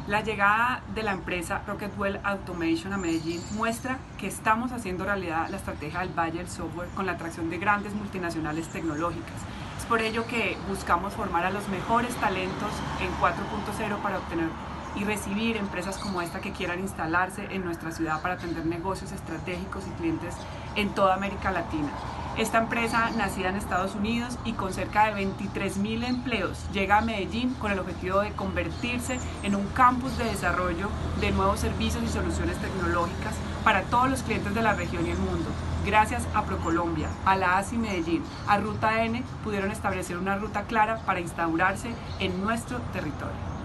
La llegada de la empresa Rockwell Automation a Medellín muestra que estamos haciendo realidad la estrategia del Valle del Software con la atracción de grandes multinacionales tecnológicas. Es por ello que buscamos formar a los mejores talentos en 4.0 para obtener y recibir empresas como esta que quieran instalarse en nuestra ciudad para atender negocios estratégicos y clientes en toda América Latina. Esta empresa, nacida en Estados Unidos y con cerca de 23.000 empleos, llega a Medellín con el objetivo de convertirse en un campus de desarrollo de nuevos servicios y soluciones tecnológicas para todos los clientes de la región y el mundo. Gracias a ProColombia, a la ASI Medellín, a Ruta N, pudieron establecer una ruta clara para instaurarse en nuestro territorio.